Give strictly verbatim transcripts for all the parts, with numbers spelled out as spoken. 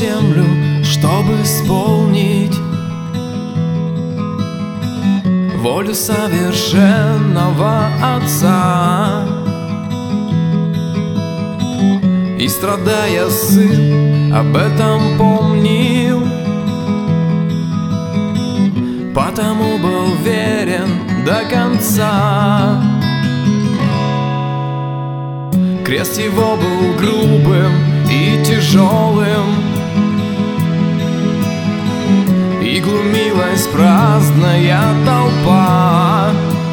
землю, чтобы исполнить волю совершенного Отца. И страдая, сын об этом помнил, потому был верен до конца. Крест его был грубым и тяжелым, и глумилась праздная толпа.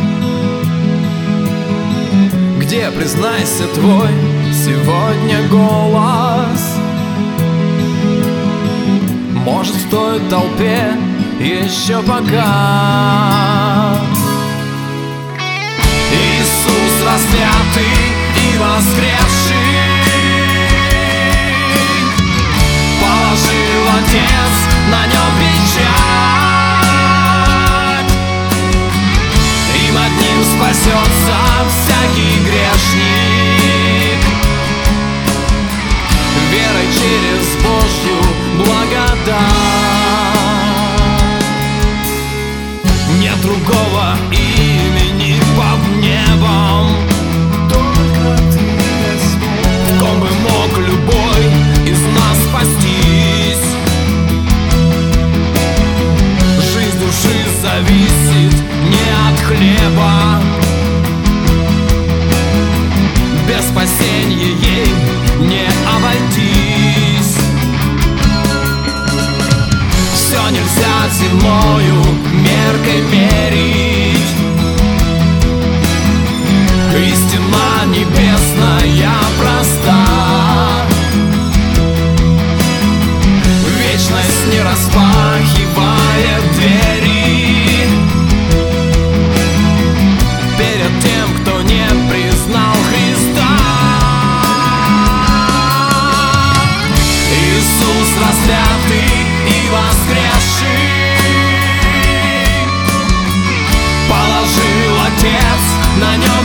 Где, признайся, твой сегодня голос? Может, в той толпе еще пока. Иисус распятый и воскресший положил Отец на нем печать, им одним спасется всякий грешник, верой через Божью благодать. Нет другого имени под небом, только Ты, Господь, в ком бы мог любой из нас спастись. Жизнь души зависит не от хлеба, без спасения ей не обойтись. Все нельзя земною меркой мерить, истина небесная проста. Вечность не распахивает двери перед тем, кто не признал Христа. Иисус распятый и воскресший положил Отец на нем